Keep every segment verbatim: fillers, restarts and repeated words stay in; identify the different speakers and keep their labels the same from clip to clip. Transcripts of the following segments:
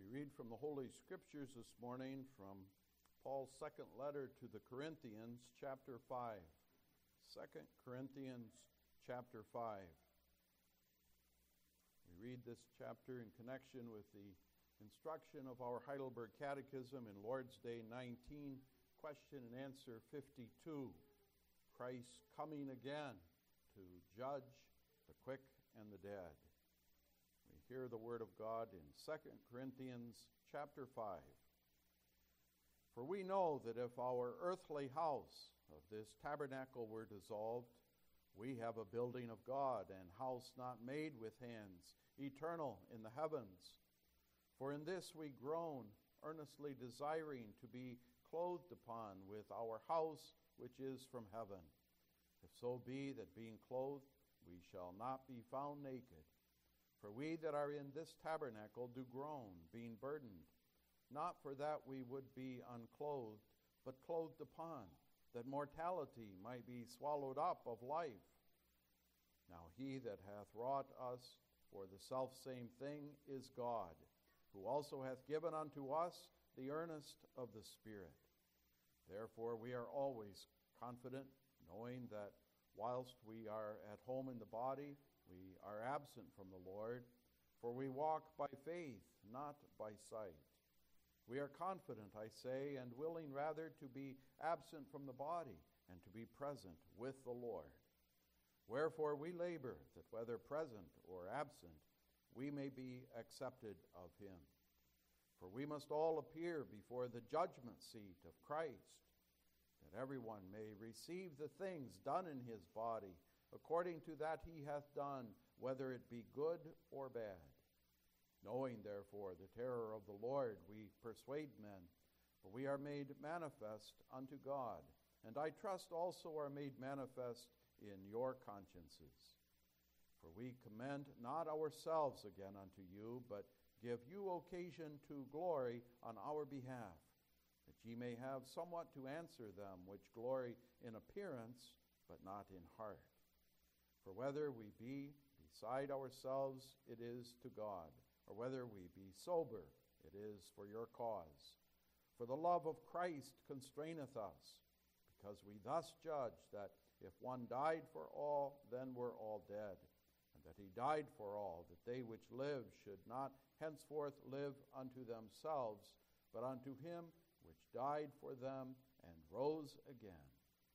Speaker 1: read from the Holy Scriptures this morning from Paul's second letter to the Corinthians, chapter five. Second Corinthians, chapter five. We read this chapter in connection with the instruction of our Heidelberg Catechism in Lord's Day nineteen, question and answer fifty-two. Christ coming again to judge the quick and the dead. We hear the word of God in Second Corinthians chapter five. For we know that if our earthly house of this tabernacle were dissolved, we have a building of God, and house not made with hands, eternal in the heavens. For in this we groan, earnestly desiring to be clothed upon with our house which is from heaven. If so be that being clothed we shall not be found naked. For we that are in this tabernacle do groan, being burdened, not for that we would be unclothed, but clothed upon, that mortality might be swallowed up of life. Now he that hath wrought us for the selfsame thing is God, who also hath given unto us the earnest of the Spirit. Therefore we are always confident, knowing that whilst we are at home in the body, we are absent from the Lord, for we walk by faith, not by sight. We are confident, I say, and willing rather to be absent from the body and to be present with the Lord. Wherefore we labor that whether present or absent, we may be accepted of him. For we must all appear before the judgment seat of Christ, that everyone may receive the things done in his body, according to that he hath done, whether it be good or bad. Knowing, therefore, the terror of the Lord, we persuade men, for we are made manifest unto God, and I trust also are made manifest in your consciences. For we commend not ourselves again unto you, but give you occasion to glory on our behalf, that ye may have somewhat to answer them which glory in appearance, but not in heart. For whether we be beside ourselves, it is to God, or whether we be sober, it is for your cause. For the love of Christ constraineth us, because we thus judge that if one died for all, then were all dead, and that he died for all, that they which live should not henceforth live unto themselves, but unto him which died for them and rose again.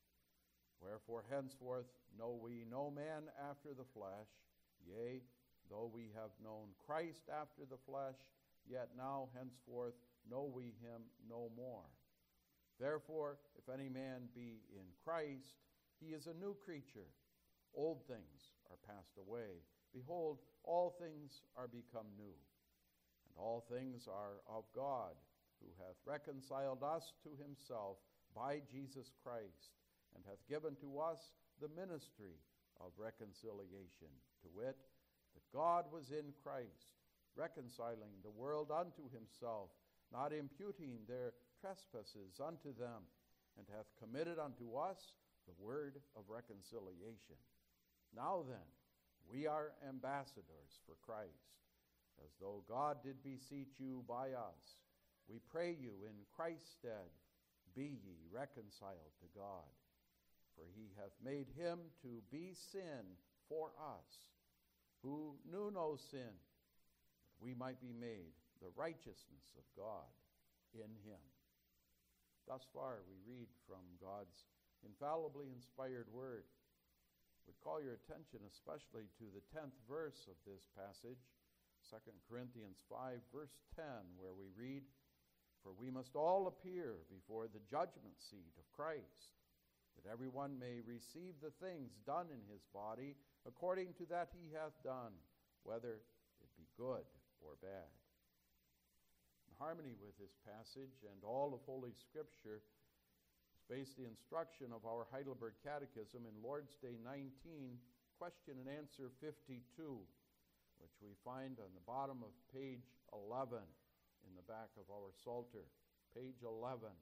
Speaker 1: Wherefore henceforth know we no man after the flesh, yea, though we have known Christ after the flesh, yet now henceforth know we him no more. Therefore, if any man be in Christ, he is a new creature. Old things are passed away. Behold, all things are become new. And all things are of God, who hath reconciled us to himself by Jesus Christ, and hath given to us the ministry of reconciliation, to wit, that God was in Christ, reconciling the world unto himself, not imputing their trespasses unto them, and hath committed unto us the word of reconciliation. Now then, we are ambassadors for Christ, as though God did beseech you by us. We pray you in Christ's stead, be ye reconciled to God. For he hath made him to be sin for us, who knew no sin, that we might be made the righteousness of God in him. Thus far we read from God's infallibly inspired word. Would call your attention especially to the tenth verse of this passage, Second Corinthians five, verse ten, where we read, For we must all appear before the judgment seat of Christ, that everyone may receive the things done in his body according to that he hath done, whether it be good or bad. In harmony with this passage and all of Holy Scripture is based the instruction of our Heidelberg Catechism in Lord's Day nineteen, question and answer fifty-two, which we find on the bottom of page eleven in the back of our Psalter, page eleven.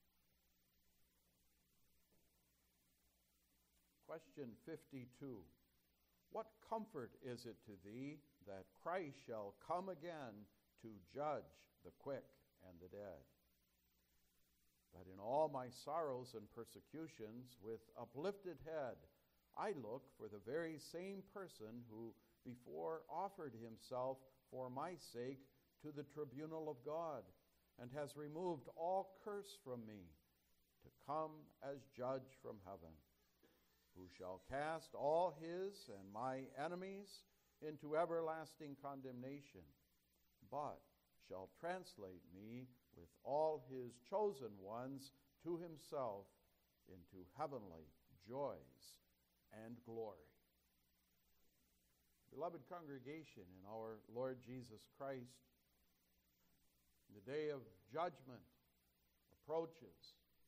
Speaker 1: Question fifty-two. What comfort is it to thee that Christ shall come again to to judge the quick and the dead. But in all my sorrows and persecutions, with uplifted head, I look for the very same person who before offered himself for my sake to the tribunal of God, and has removed all curse from me, to come as judge from heaven, who shall cast all his and my enemies into everlasting condemnation, but shall translate me with all his chosen ones to himself into heavenly joys and glory. Beloved congregation in our Lord Jesus Christ, the day of judgment approaches.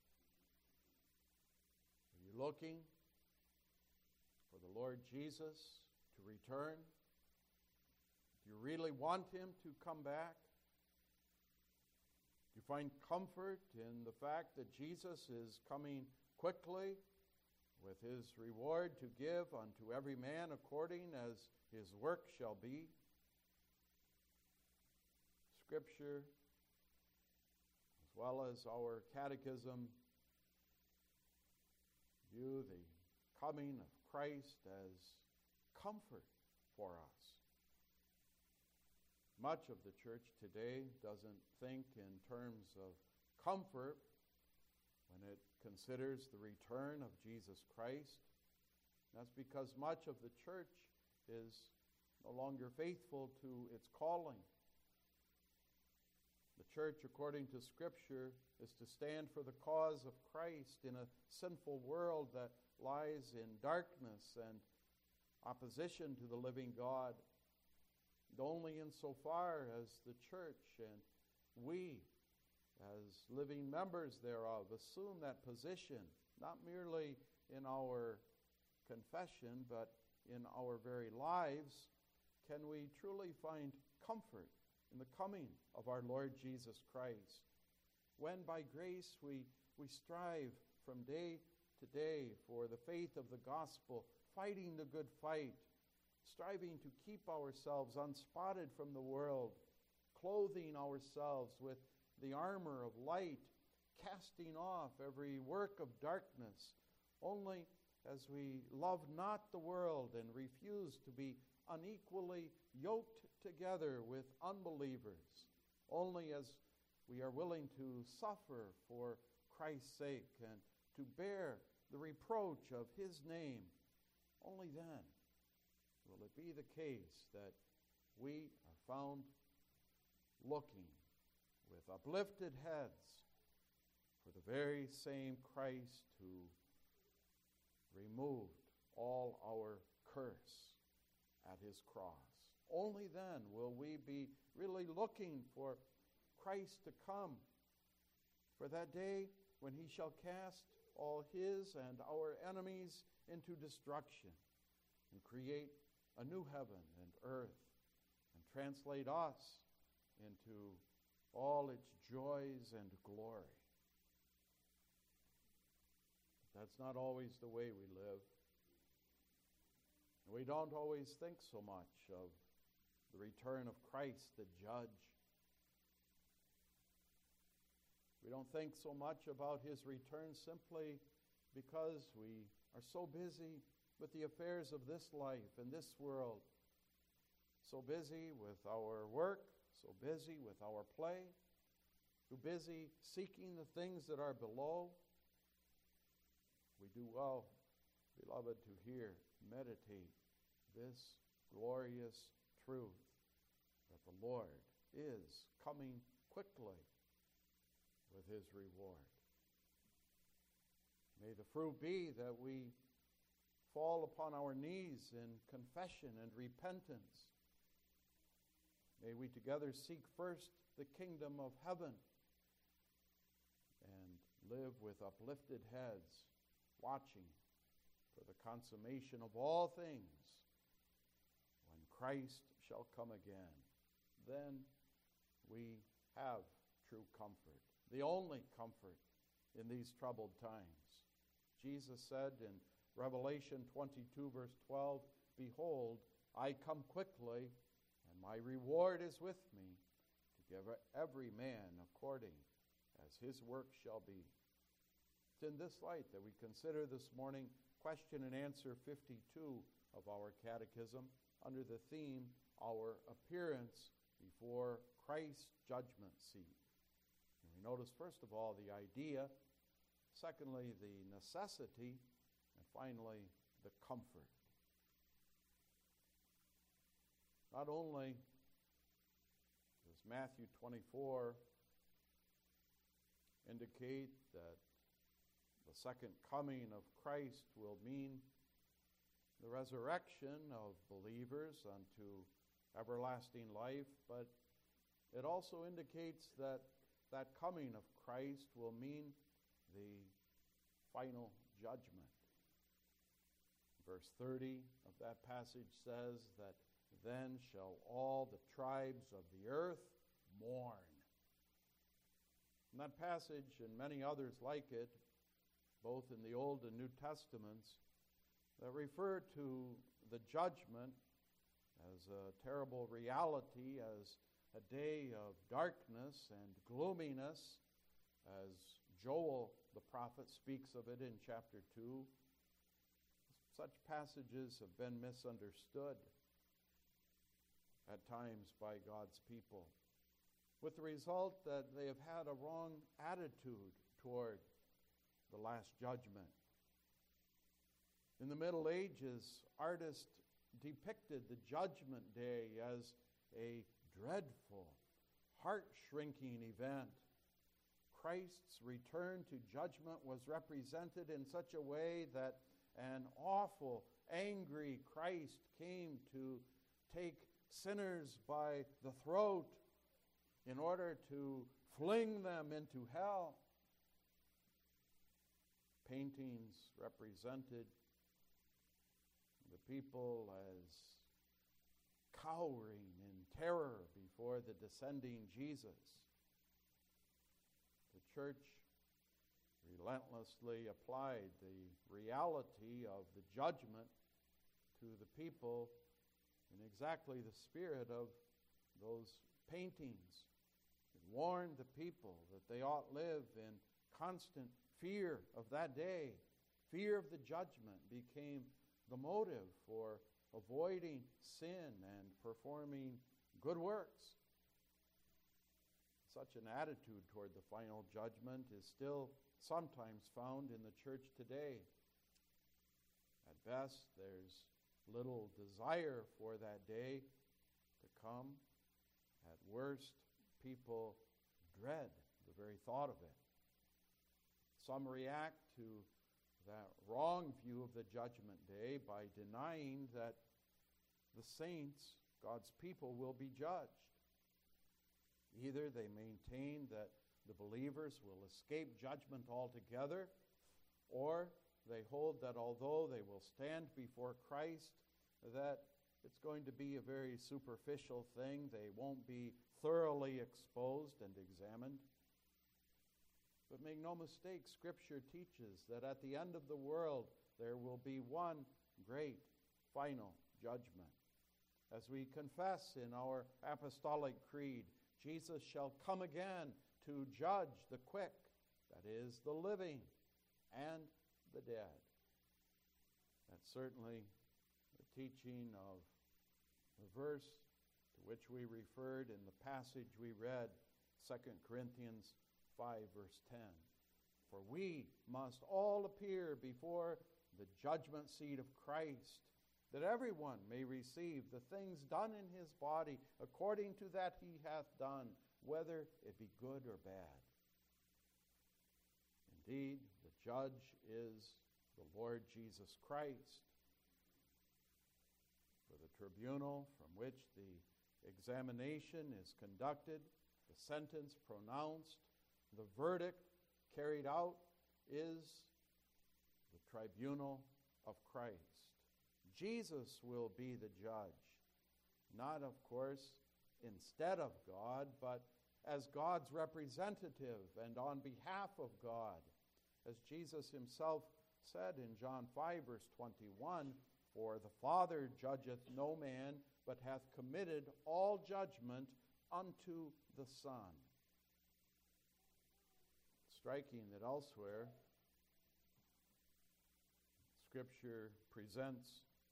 Speaker 1: Are you looking for the Lord Jesus to return? Do you really want him to come back? Do you find comfort in the fact that Jesus is coming quickly with his reward to give unto every man according as his work shall be? Scripture, as well as our catechism, view the coming of Christ as comfort for us. Much of the church today doesn't think in terms of comfort when it considers the return of Jesus Christ. That's because much of the church is no longer faithful to its calling. The church, according to Scripture, is to stand for the cause of Christ in a sinful world that lies in darkness and opposition to the living God. And only insofar as the church and we, as living members thereof, assume that position, not merely in our confession, but in our very lives, can we truly find comfort in the coming of our Lord Jesus Christ, when by grace we, we strive from day to day for the faith of the gospel, fighting the good fight, striving to keep ourselves unspotted from the world, clothing ourselves with the armor of light, casting off every work of darkness, only as we love not the world and refuse to be unequally yoked together with unbelievers, only as we are willing to suffer for Christ's sake and to bear the reproach of his name, only then will it be the case that we are found looking with uplifted heads for the very same Christ who removed all our curse at his cross. Only then will we be really looking for Christ to come, for that day when he shall cast all his and our enemies into destruction and create a new heaven and earth and translate us into all its joys and glory. But that's not always the way we live. We don't always think so much of the return of Christ, the judge. We don't think so much about his return simply because we are so busy with the affairs of this life and this world, so busy with our work, so busy with our play, too busy seeking the things that are below. We do well, beloved, to hear, meditate this glorious truth that the Lord is coming quickly with his reward. May the fruit be that we fall upon our knees in confession and repentance. May we together seek first the kingdom of heaven and live with uplifted heads, watching for the consummation of all things when Christ shall come again. Then we have true comfort, the only comfort in these troubled times. Jesus said in Revelation twenty-two, verse twelve, "Behold, I come quickly, and my reward is with me, give every man according as his work shall be. It's in this light that we consider this morning question and answer fifty-two of our catechism under the theme, Our Appearance Before Christ's Judgment Seat. And we notice, first of all, the idea, secondly, the necessity, and finally, the comfort. Not only does Matthew twenty-four indicate that the second coming of Christ will mean the resurrection of believers unto everlasting life, but it also indicates that that coming of Christ will mean the final judgment. Verse thirty of that passage says that then shall all the tribes of the earth mourn. And that passage and many others like it, both in the Old and New Testaments, that refer to the judgment as a terrible reality, as a day of darkness and gloominess, as Joel the prophet speaks of it in chapter two. Such passages have been misunderstood at times by God's people, with the result that they have had a wrong attitude toward the last judgment. In the Middle Ages, artists depicted the Judgment Day as a dreadful, heart-shrinking event. Christ's return to judgment was represented in such a way that an awful, angry Christ came to take sinners by the throat in order to fling them into hell. Paintings represented the people as cowering in terror before the descending Jesus. The church relentlessly applied the reality of the judgment to the people in exactly the spirit of those paintings. It warned the people that they ought live in constant fear of that day. Fear of the judgment became the motive for avoiding sin and performing good works. Such an attitude toward the final judgment is still sometimes found in the church today. At best, there's little desire for that day to come. At worst, people dread the very thought of it. Some react to that wrong view of the judgment day by denying that the saints, God's people, will be judged. Either they maintain that the believers will escape judgment altogether, or they hold that although they will stand before Christ, that it's going to be a very superficial thing. They won't be thoroughly exposed and examined. But make no mistake, Scripture teaches that at the end of the world there will be one great final judgment. As we confess in our apostolic creed, Jesus shall come again to judge the quick, that is, the living, and the dead. That's certainly the teaching of the verse to which we referred in the passage we read, Second Corinthians five, verse ten. For we must all appear before the judgment seat of Christ, that everyone may receive the things done in his body according to that he hath done, whether it be good or bad. Indeed, the judge is the Lord Jesus Christ. For the tribunal from which the examination is conducted, the sentence pronounced, the verdict carried out, is the tribunal of Christ. Jesus will be the judge, not, of course, instead of God, but as God's representative and on behalf of God. As Jesus himself said in John five, verse twenty-one, For the Father judgeth no man, but hath committed all judgment unto the Son. Striking that elsewhere, Scripture presents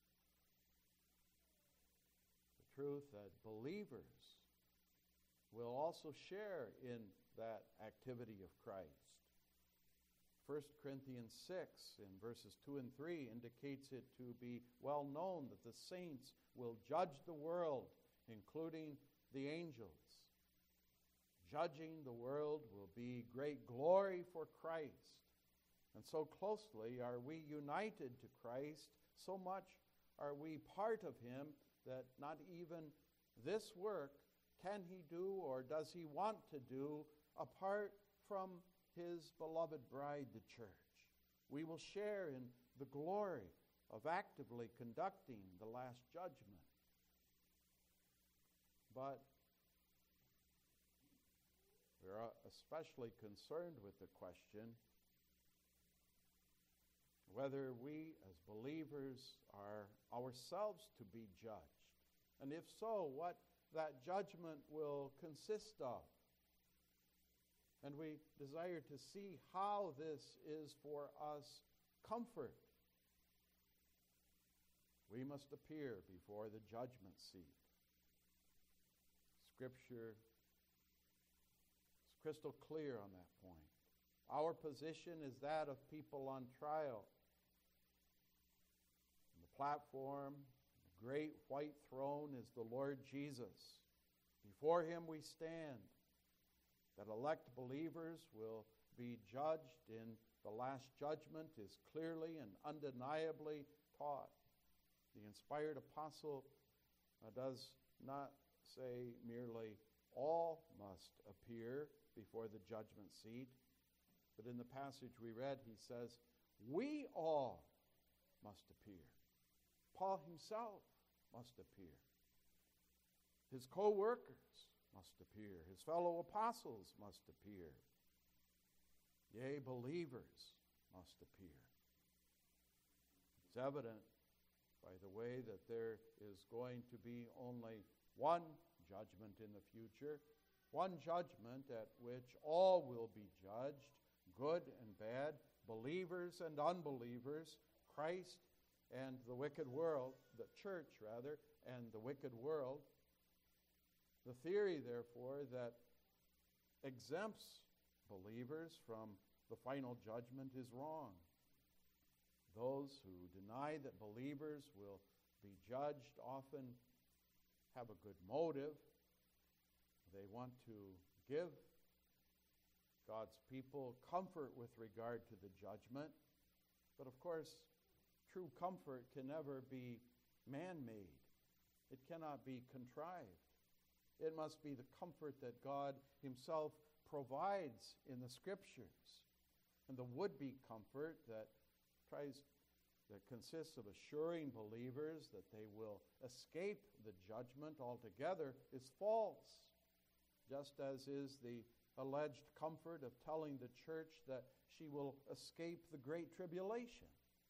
Speaker 1: the truth that believers will also share in that activity of Christ. First Corinthians six in verses two and three indicates it to be well known that the saints will judge the world, including the angels. Judging the world will be great glory for Christ. And so closely are we united to Christ, so much are we part of him, that not even this work can he do or does he want to do apart from his beloved bride, the church. We will share in the glory of actively conducting the last judgment. But we're especially concerned with the question whether we as believers are ourselves to be judged. And if so, what that judgment will consist of. And we desire to see how this is for us comfort. We must appear before the judgment seat. Scripture is crystal clear on that point. Our position is that of people on trial. And the platform, the great white throne, is the Lord Jesus. Before him we stand. That elect believers will be judged in the last judgment is clearly and undeniably taught. The inspired apostle uh, does not say merely all must appear before the judgment seat, but in the passage we read he says, we all must appear. Paul himself must appear. His co-workers must appear. His fellow apostles must appear. Yea, believers must appear. It's evident by the way that there is going to be only one judgment in the future, one judgment at which all will be judged, good and bad, believers and unbelievers, Christ and the wicked world, the church rather, and the wicked world. The theory, therefore, that exempts believers from the final judgment is wrong. Those who deny that believers will be judged often have a good motive. They want to give God's people comfort with regard to the judgment. But of course, true comfort can never be man-made. It cannot be contrived. It must be the comfort that God himself provides in the Scriptures. And the would-be comfort that tries, that consists of assuring believers that they will escape the judgment altogether is false, just as is the alleged comfort of telling the church that she will escape the great tribulation.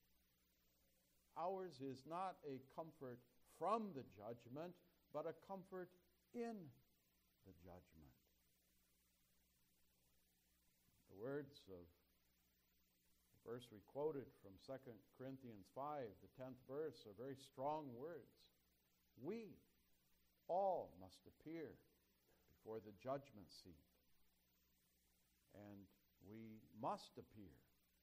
Speaker 1: Ours is not a comfort from the judgment, but a comfort in the judgment. The words of the verse we quoted from Second Corinthians five, the tenth verse, are very strong words. We all must appear before the judgment seat, and we must appear.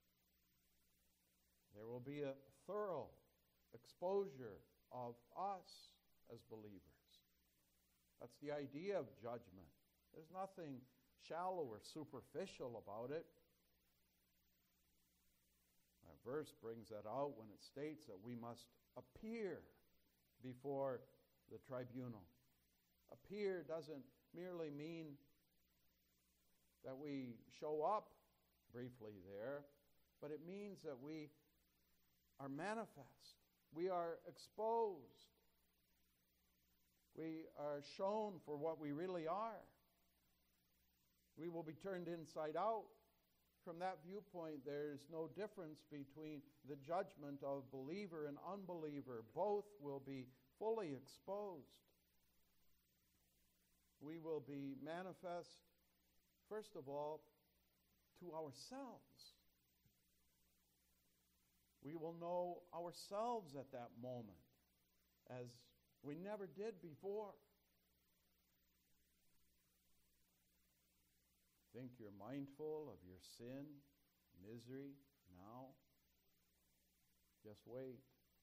Speaker 1: There will be a thorough exposure of us as believers. That's the idea of judgment. There's nothing shallow or superficial about it. That verse brings that out when it states that we must appear before the tribunal. Appear doesn't merely mean that we show up briefly there, but it means that we are manifest. We are exposed. We are shown for what we really are. We will be turned inside out. From that viewpoint, there's no difference between the judgment of believer and unbeliever. Both will be fully exposed. we will be manifest, first of all, to ourselves. We will know ourselves at that moment as we never did before. Think you're mindful of your sin, misery now? Just wait.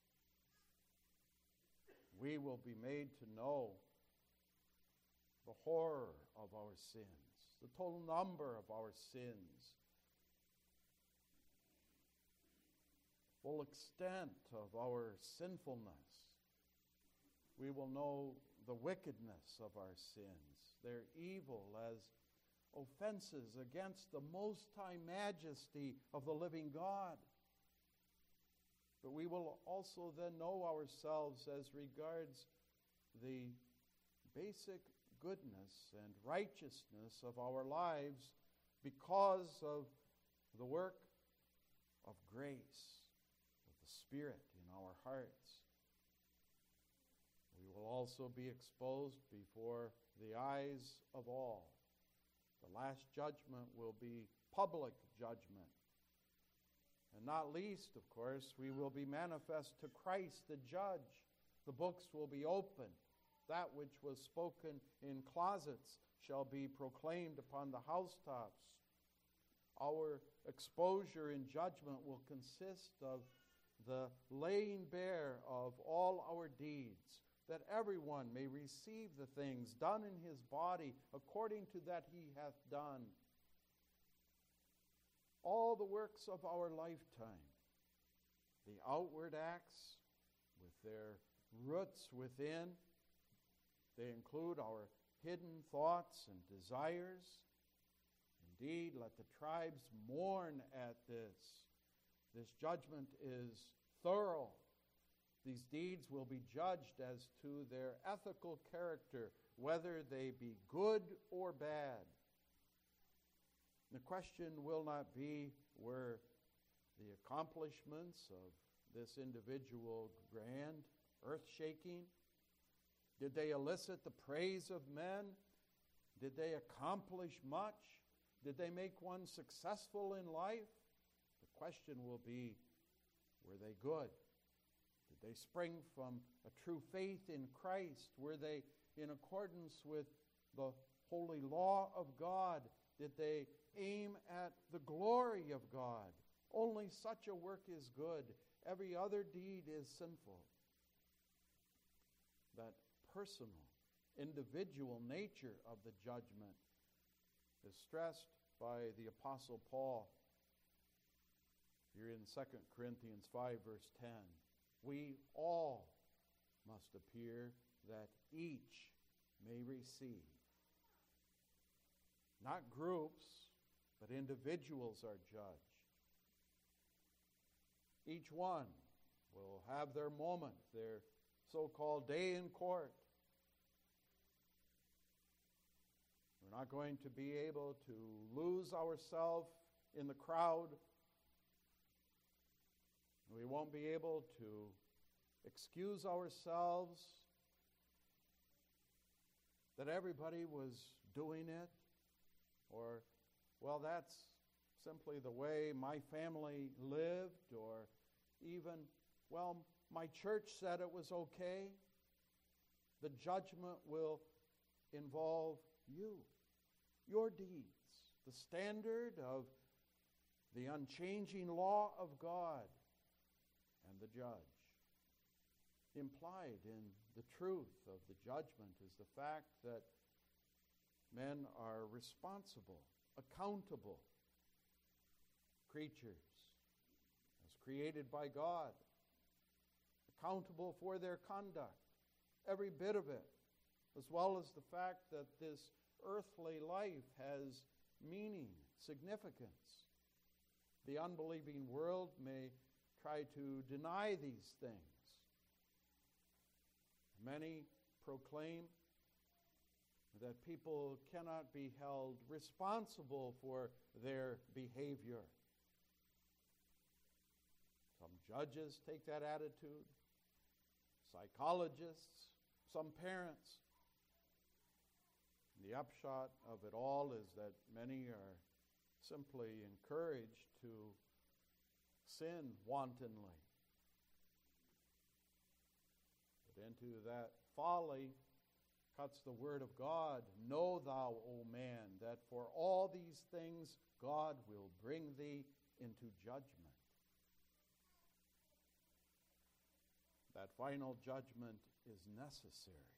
Speaker 1: We will be made to know the horror of our sins, the total number of our sins, full extent of our sinfulness. We will know the wickedness of our sins, their evil as offenses against the Most High Majesty of the living God. But we will also then know ourselves as regards the basic goodness and righteousness of our lives because of the work of grace, of the Spirit in our hearts. We will also be exposed before the eyes of all. The last judgment will be public judgment. And not least, of course, we will be manifest to Christ the judge. The books will be opened. That which was spoken in closets shall be proclaimed upon the housetops. Our exposure in judgment will consist of the laying bare of all our deeds, that everyone may receive the things done in his body according to that he hath done. All the works of our lifetime, the outward acts with their roots within, they include our hidden thoughts and desires. Indeed, let the tribes mourn at this. This judgment is thorough. These deeds will be judged as to their ethical character, whether they be good or bad. The question will not be were the accomplishments of this individual grand, earth-shaking. Did they elicit the praise of men? Did they accomplish much? Did they make one successful in life? The question will be, were they good? Did they spring from a true faith in Christ? Were they in accordance with the holy law of God? Did they aim at the glory of God? Only such a work is good. Every other deed is sinful. That personal, individual nature of the judgment is stressed by the Apostle Paul. Here in Second Corinthians five, verse ten. We all must appear that each may receive. Not groups, but individuals are judged. Each one will have their moment, their so-called day in court. We're not going to be able to lose ourselves in the crowd. We won't be able to excuse ourselves that everybody was doing it, or, well, that's simply the way my family lived, or even, well, my church said it was okay. The judgment will involve you, your deeds, the standard of the unchanging law of God, and the judge. Implied in the truth of the judgment is the fact that men are responsible, accountable creatures as created by God, accountable for their conduct, every bit of it, as well as the fact that this earthly life has meaning, significance. The unbelieving world may try to deny these things. Many proclaim that people cannot be held responsible for their behavior. Some judges take that attitude, psychologists, some parents. The upshot of it all is that many are simply encouraged to sin wantonly. But into that folly cuts the word of God. Know thou, O man, that for all these things God will bring thee into judgment. That final judgment is necessary.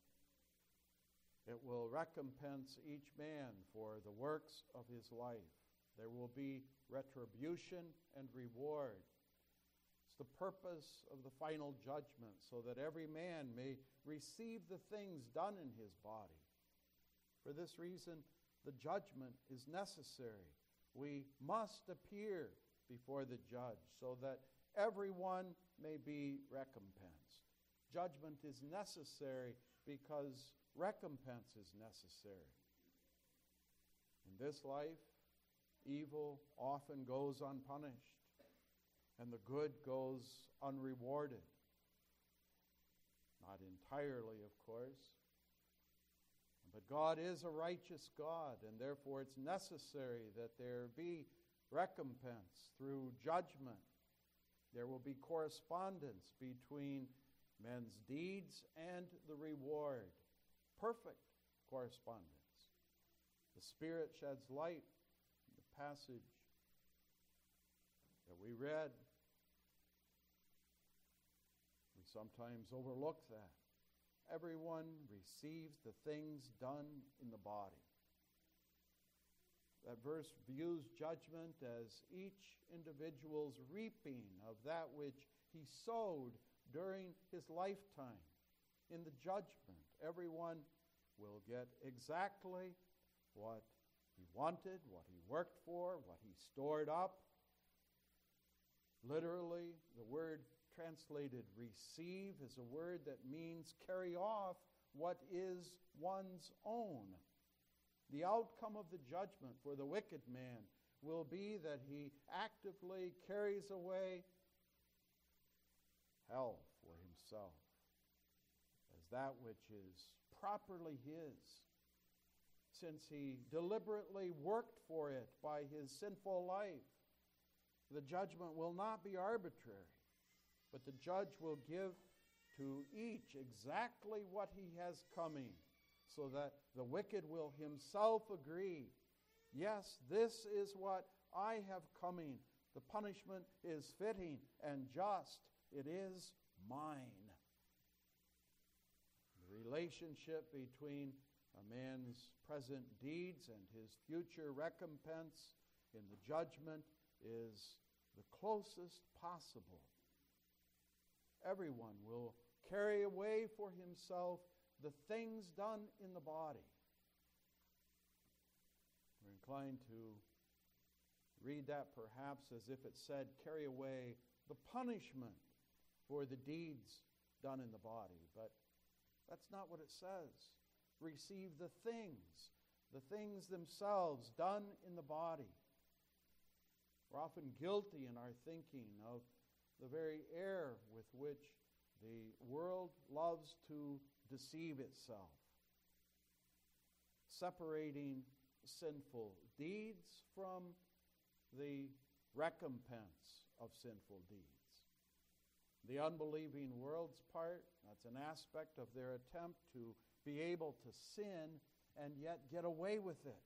Speaker 1: It will recompense each man for the works of his life. There will be retribution and reward. It's the purpose of the final judgment, so that every man may receive the things done in his body. For this reason, the judgment is necessary. We must appear before the judge so that everyone may be recompensed. Judgment is necessary because recompense is necessary. In this life, evil often goes unpunished, and the good goes unrewarded. Not entirely, of course. But God is a righteous God, and therefore it's necessary that there be recompense through judgment. There will be correspondence between men's deeds and the reward. Perfect correspondence. The Spirit sheds light in the passage that we read. We sometimes overlook that. Everyone receives the things done in the body. That verse views judgment as each individual's reaping of that which he sowed during his lifetime. In the judgment, everyone will get exactly what he wanted, what he worked for, what he stored up. Literally, the word translated receive is a word that means carry off what is one's own. The outcome of the judgment for the wicked man will be that he actively carries away hell for himself as that which is properly his, since he deliberately worked for it by his sinful life. The judgment will not be arbitrary, but the judge will give to each exactly what he has coming, so that the wicked will himself agree, yes, this is what I have coming. The punishment is fitting and just. It is mine. The relationship between a man's present deeds and his future recompense in the judgment is the closest possible. Everyone will carry away for himself the things done in the body. We're inclined to read that perhaps as if it said, carry away the punishment for the deeds done in the body. But that's not what it says. Receive the things, the things themselves done in the body. We're often guilty in our thinking of the very error with which the world loves to deceive itself, separating sinful deeds from the recompense of sinful deeds. The unbelieving world's part, that's an aspect of their attempt to be able to sin and yet get away with it.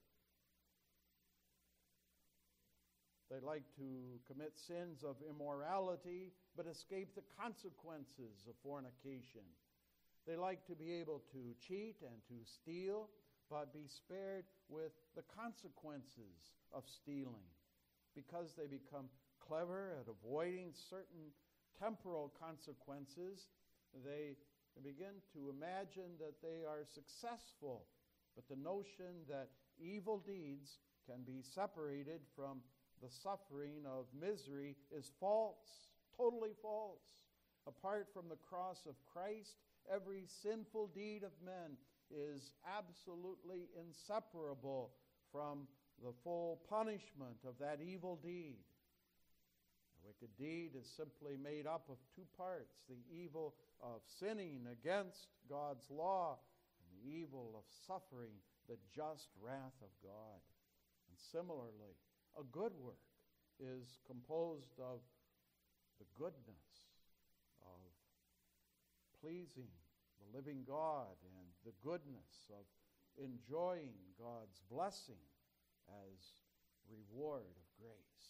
Speaker 1: They like to commit sins of immorality but escape the consequences of fornication. They like to be able to cheat and to steal but be spared with the consequences of stealing. Because they become clever at avoiding certain temporal consequences, they begin to imagine that they are successful. But the notion that evil deeds can be separated from the suffering of misery is false, totally false. Apart from the cross of Christ, every sinful deed of men is absolutely inseparable from the full punishment of that evil deed. The wicked deed is simply made up of two parts: the evil of sinning against God's law and the the evil of suffering the just wrath of God. And similarly, a good work is composed of the goodness of pleasing the living God and the goodness of enjoying God's blessing as reward of grace.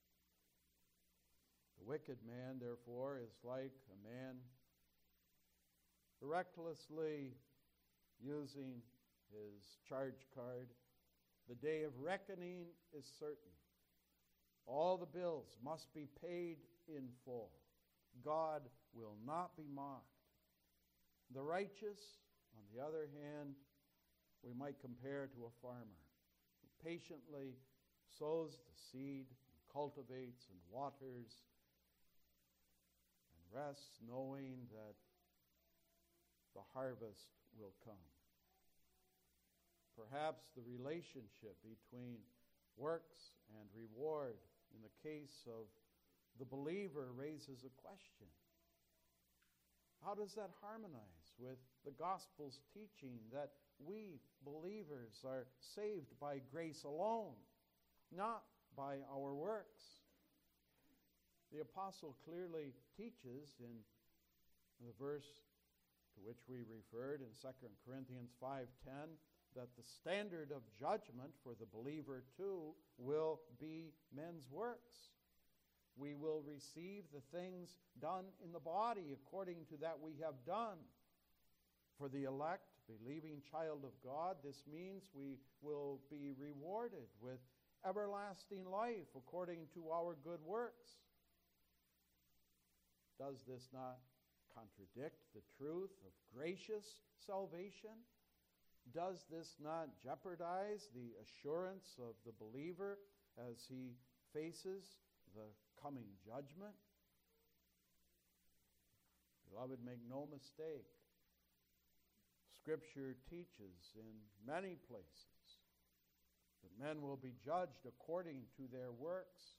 Speaker 1: The wicked man, therefore, is like a man recklessly using his charge card. The day of reckoning is certain. All the bills must be paid in full. God will not be mocked. The righteous, on the other hand, we might compare to a farmer who patiently sows the seed, and cultivates and waters, and rests knowing that the harvest will come. Perhaps the relationship between works and reward in the case of the believer raises a question. How does that harmonize with the gospel's teaching that we believers are saved by grace alone, not by our works? The apostle clearly teaches in the verse to which we referred in Second Corinthians five ten that the standard of judgment for the believer too will be men's works. We will receive the things done in the body according to that we have done. For the elect, believing child of God, this means we will be rewarded with everlasting life according to our good works. Does this not contradict the truth of gracious salvation? Does this not jeopardize the assurance of the believer as he faces the coming judgment? Beloved, make no mistake. Scripture teaches in many places that men will be judged according to their works.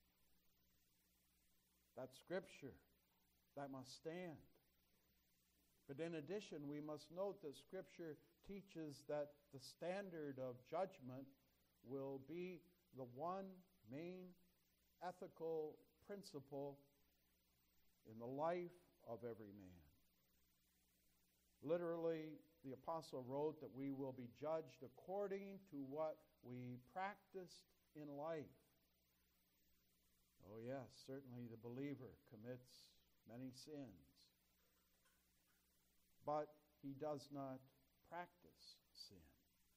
Speaker 1: That's Scripture. That must stand. But in addition, we must note that Scripture teaches that the standard of judgment will be the one main ethical principle in the life of every man. Literally, the apostle wrote that we will be judged according to what we practiced in life. Oh yes, certainly the believer commits many sins, but he does not practice sin.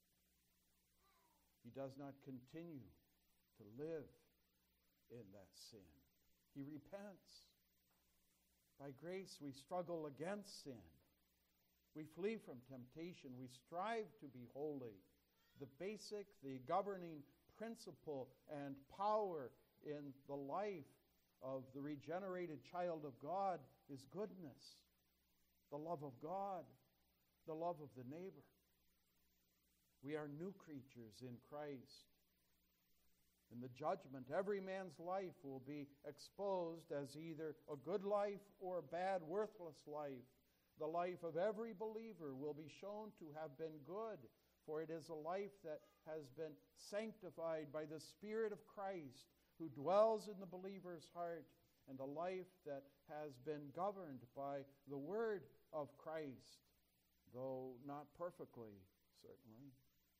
Speaker 1: He does not continue to live in that sin. He repents. By grace, we struggle against sin. We flee from temptation. We strive to be holy. The basic, the governing principle and power in the life of the regenerated child of God is goodness, the love of God, the love of the neighbor. We are new creatures in Christ. In the judgment, every man's life will be exposed as either a good life or a bad, worthless life. The life of every believer will be shown to have been good, for it is a life that has been sanctified by the Spirit of Christ who dwells in the believer's heart, and a life that has been governed by the Word of Christ, though not perfectly, certainly.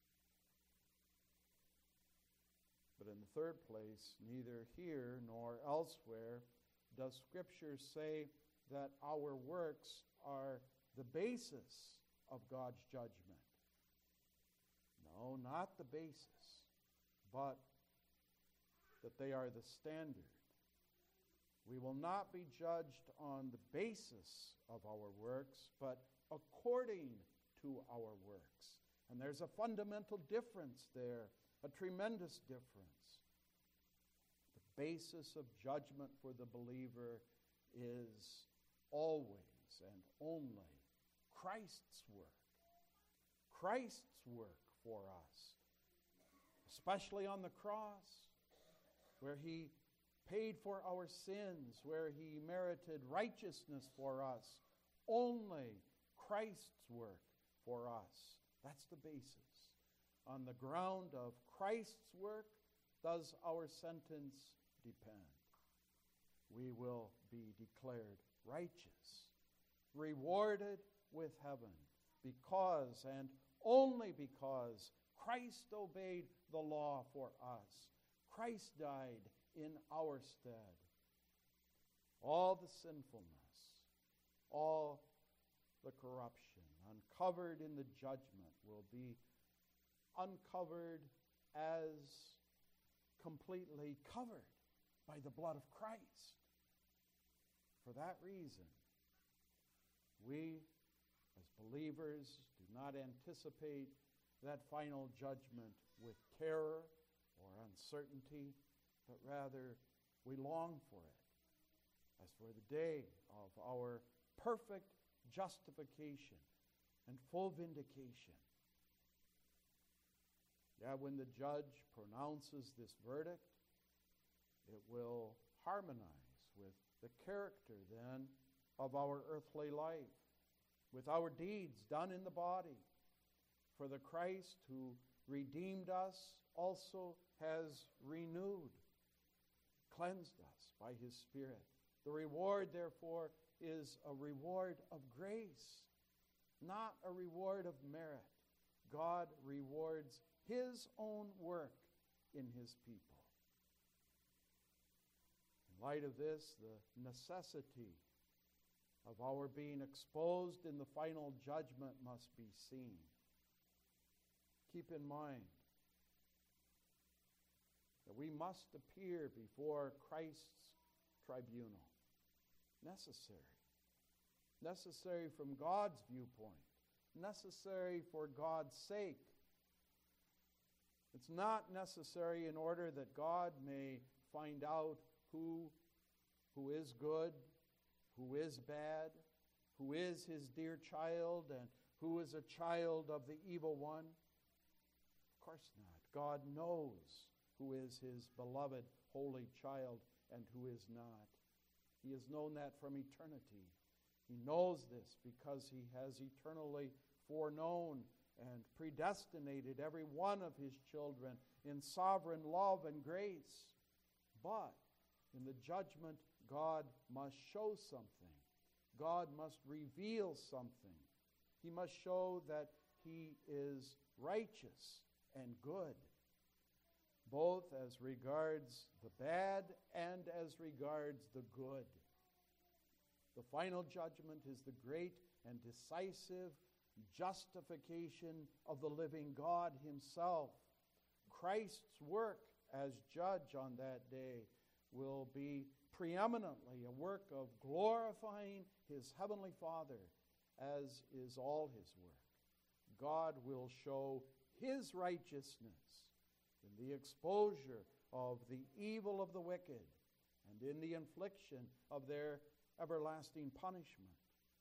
Speaker 1: But in the third place, neither here nor elsewhere does Scripture say that our works are the basis of God's judgment. No, not the basis, but that they are the standard. We will not be judged on the basis of our works, but according to our works. And there's a fundamental difference there, a tremendous difference. The basis of judgment for the believer is always and only Christ's work. Christ's work for us, especially on the cross, where he paid for our sins, where he merited righteousness for us. Only Christ's work for us. That's the basis. On the ground of Christ's work does our sentence depend. We will be declared righteous, rewarded with heaven, because and only because Christ obeyed the law for us. Christ died in our stead. All the sinfulness, all the corruption uncovered in the judgment will be uncovered as completely covered by the blood of Christ. For that reason, we as believers do not anticipate that final judgment with terror or uncertainty, but rather we long for it as for the day of our perfect justification and full vindication. Yeah, when the judge pronounces this verdict, it will harmonize with the character then of our earthly life, with our deeds done in the body. For the Christ who redeemed us also has renewed, cleansed us by his Spirit. The reward, therefore, is a reward of grace, not a reward of merit. God rewards his own work in his people. In light of this, the necessity of our being exposed in the final judgment must be seen. Keep in mind that we must appear before Christ's tribunal. Necessary. Necessary from God's viewpoint. Necessary for God's sake. It's not necessary in order that God may find out who, who is good, who is bad, who is his dear child, and who is a child of the evil one. Of course not. God knows who is his beloved holy child and who is not. He has known that from eternity. He knows this because he has eternally foreknown and predestinated every one of his children in sovereign love and grace. But in the judgment, God must show something. God must reveal something. He must show that he is righteous and good, both as regards the bad and as regards the good. The final judgment is the great and decisive justification of the living God himself. Christ's work as judge on that day will be preeminently a work of glorifying his heavenly Father, as is all his work. God will show his righteousness in the exposure of the evil of the wicked and in the infliction of their everlasting punishment.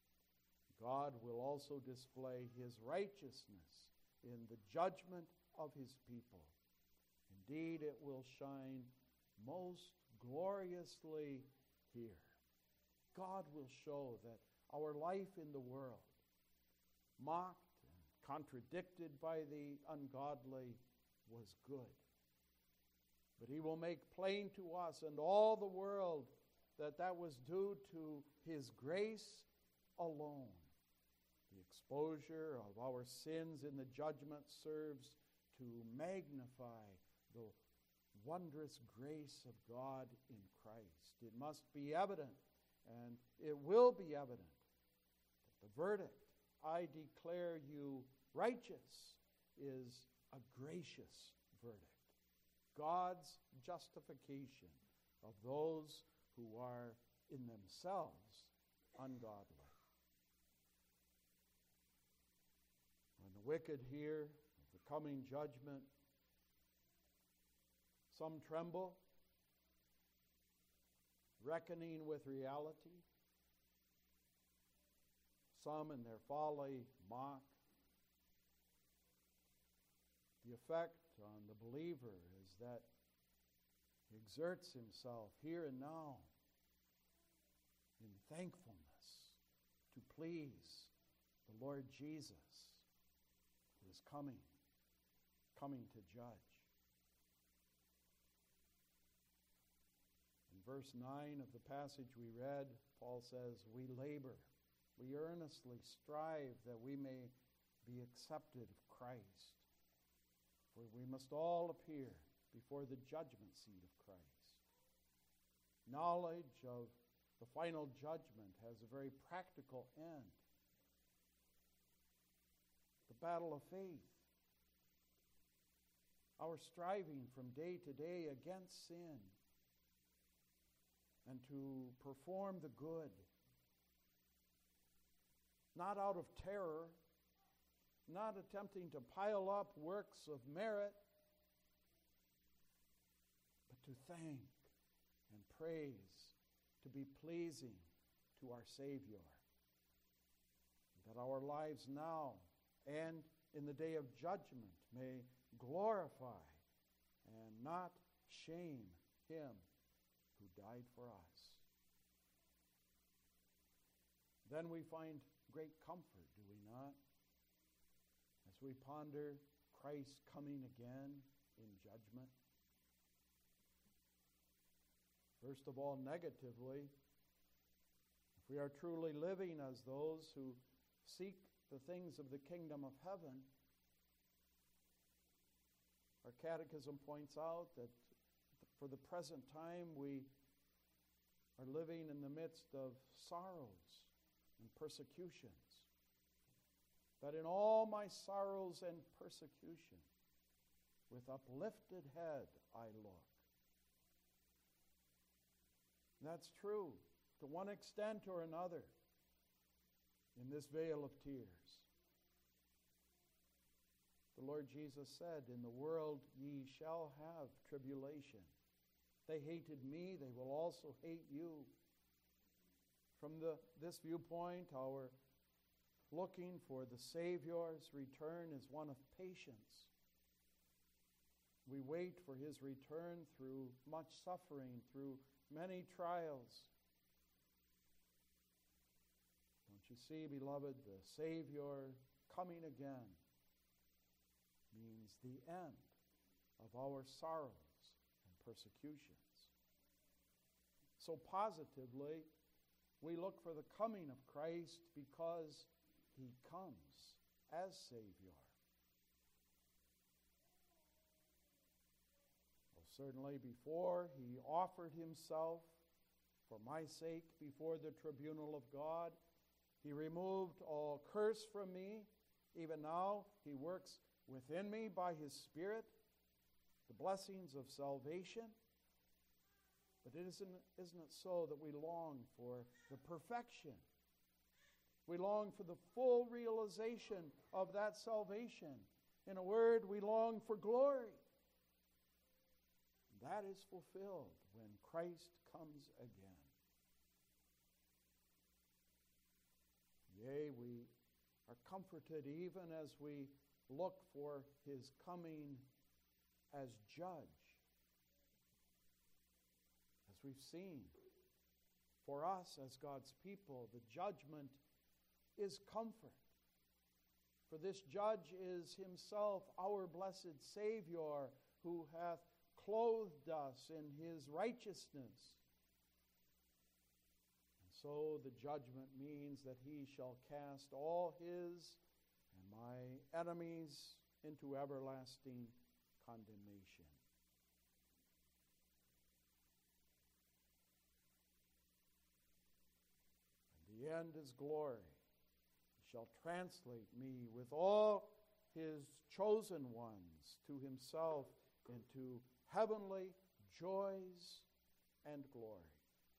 Speaker 1: God will also display his righteousness in the judgment of his people. Indeed, it will shine most gloriously here. God will show that our life in the world, mocked and contradicted by the ungodly, was good. But he will make plain to us and all the world that that was due to his grace alone. The exposure of our sins in the judgment serves to magnify the wondrous grace of God in Christ. It must be evident, and it will be evident, that the verdict, "I declare you righteous," is a gracious verdict. God's justification of those who are in themselves ungodly. When the wicked hear of the coming judgment, some tremble, reckoning with reality. Some in their folly mock. The effect on the believer is that he exerts himself here and now in thankfulness to please the Lord Jesus, is coming, coming to judge. In verse nine of the passage we read, Paul says, we labor, we earnestly strive that we may be accepted of Christ. For we must all appear before the judgment seat of Christ. Knowledge of the final judgment has a very practical end. The battle of faith. Our striving from day to day against sin and to perform the good. Not out of terror, not attempting to pile up works of merit, but to thank and praise, to be pleasing to our Savior. That our lives now and in the day of judgment may glorify and not shame Him who died for us. Then we find great comfort, do we not? As we ponder Christ coming again in judgment. First of all, negatively, if we are truly living as those who seek the things of the kingdom of heaven, our catechism points out that for the present time we are living in the midst of sorrows and persecutions. But in all my sorrows and persecution, with uplifted head I look. That's true to one extent or another in this vale of tears. The Lord Jesus said, in the world ye shall have tribulation. They hated me, they will also hate you. From the, this viewpoint, our looking for the Savior's return is one of patience. We wait for His return through much suffering, through many trials. Don't you see, beloved, the Savior coming again means the end of our sorrows and persecutions. So positively, we look for the coming of Christ because He comes as Savior. Well, certainly before He offered Himself for my sake before the tribunal of God, He removed all curse from me. Even now, He works within me by His Spirit the blessings of salvation. But it isn't, isn't it so that we long for the perfection? We long for the full realization of that salvation. In a word, we long for glory. That is fulfilled when Christ comes again. Yea, we are comforted even as we look for His coming as judge. As we've seen, for us as God's people, the judgment is comfort. For this judge is Himself our blessed Savior, who hath clothed us in His righteousness. And so the judgment means that He shall cast all His and my enemies into everlasting condemnation. And the end is glory. He shall translate me with all His chosen ones to Himself into heavenly joys and glory.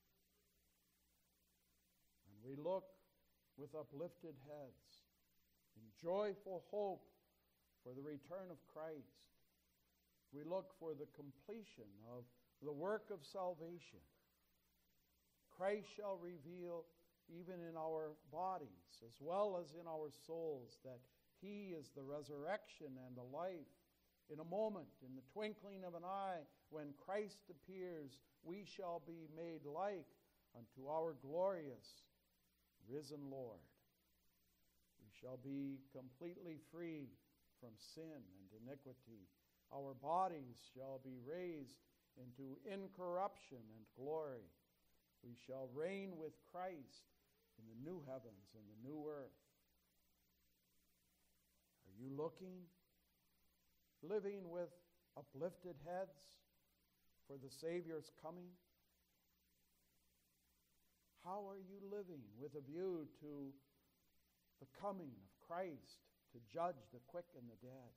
Speaker 1: And we look with uplifted heads in joyful hope for the return of Christ. We look for the completion of the work of salvation. Christ shall reveal even in our bodies as well as in our souls that He is the resurrection and the life. In a moment, in the twinkling of an eye, when Christ appears, we shall be made like unto our glorious risen Lord. We shall be completely free from sin and iniquity. Our bodies shall be raised into incorruption and glory. We shall reign with Christ in the new heavens and the new earth. Are you looking, living with uplifted heads for the Savior's coming? How are you living with a view to the coming of Christ to judge the quick and the dead?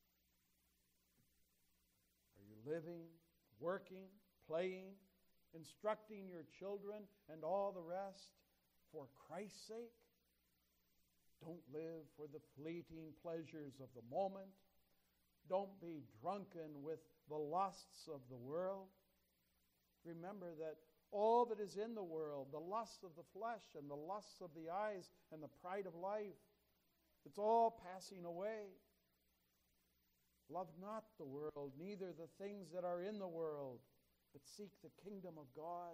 Speaker 1: Are you living, working, playing, instructing your children and all the rest for Christ's sake? Don't live for the fleeting pleasures of the moment. Don't be drunken with the lusts of the world. Remember that all that is in the world, the lusts of the flesh and the lusts of the eyes and the pride of life, it's all passing away. Love not the world, neither the things that are in the world, but seek the kingdom of God,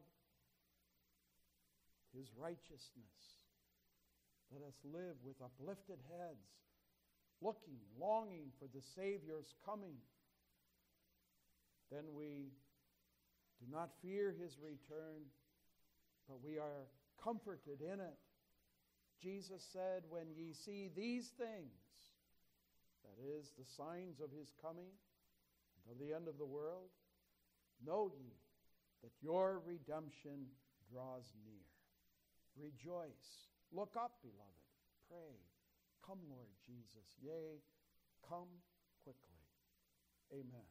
Speaker 1: His righteousness. Let us live with uplifted heads, looking, longing for the Savior's coming. Then we do not fear His return, but we are comforted in it. Jesus said, when ye see these things, that is, the signs of His coming and of the end of the world, know ye that your redemption draws near. Rejoice. Look up, beloved. Pray. Come, Lord Jesus. Yea, come quickly. Amen.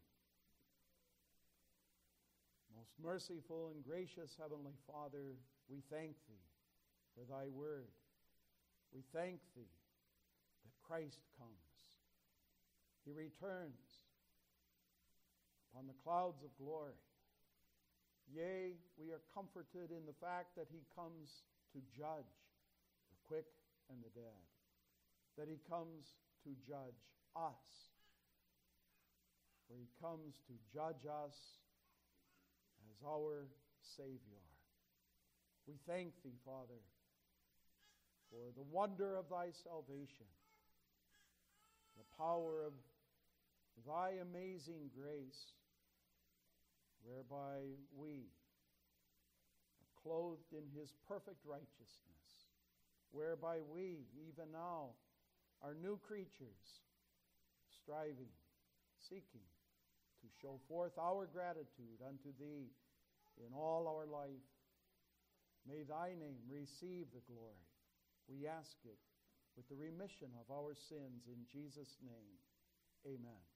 Speaker 1: Most merciful and gracious Heavenly Father, we thank Thee for Thy word. We thank Thee that Christ comes. He returns upon the clouds of glory. Yea, we are comforted in the fact that He comes to judge the quick and the dead, that He comes to judge us, for He comes to judge us as our Savior. We thank Thee, Father, for the wonder of Thy salvation, the power of Thy amazing grace, whereby we are clothed in His perfect righteousness, whereby we, even now, are new creatures, striving, seeking to show forth our gratitude unto Thee in all our life. May Thy name receive the glory. We ask it with the remission of our sins in Jesus' name. Amen.